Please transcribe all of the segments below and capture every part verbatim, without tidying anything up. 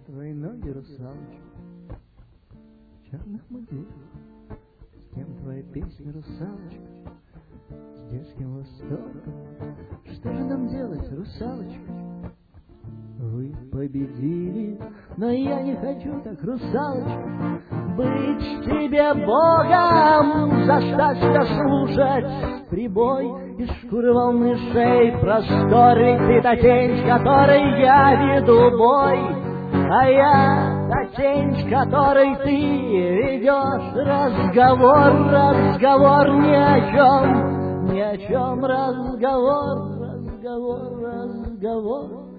твои ноги, русалочка, в черных мундирах? С кем твои песни, русалочка, с детским восторгом? Что же нам делать, русалочка? Вы победили, но я не хочу так, русалочка, быть тебе богом, заставь себя слушать прибой из шкуры волны шеи просторы. Ты та тень, с которой я веду бой, а я та тень, с которой ты ведешь разговор. Разговор ни о чем, ни о чем, разговор, разговор, разговор.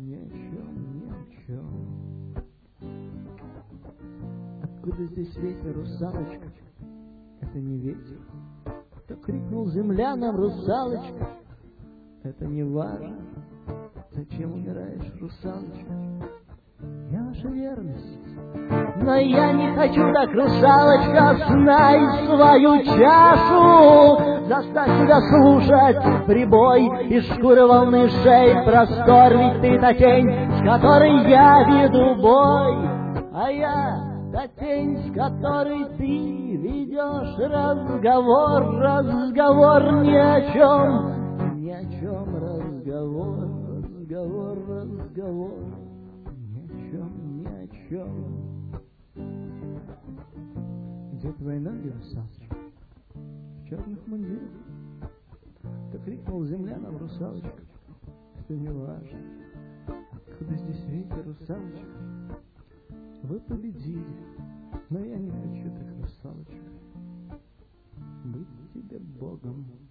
Откуда здесь ветер, русалочка? Это не ветер. Кто крикнул земля нам, русалочка? Это не важно. Зачем умираешь, русалочка? Я ваша верность. Но я не хочу так, русалочка, знай свою чашу. Заставь себя слушать прибой из шкуры волны шеи простор. Ведь ты та тень, с которой я веду бой, а я та тень, с которой ты ведешь разговор. Разговор ни о чем, ни о чем, разговор, разговор, разговор, ни о чем, ни о чем. Где твои ноги, русалочка, в черных мундирах? Кто крикнул земля нам, русалочка? Это не важно. Откуда здесь ветер, русалочка? Вы победили, но я не хочу так, русалочка, быть тебе богом.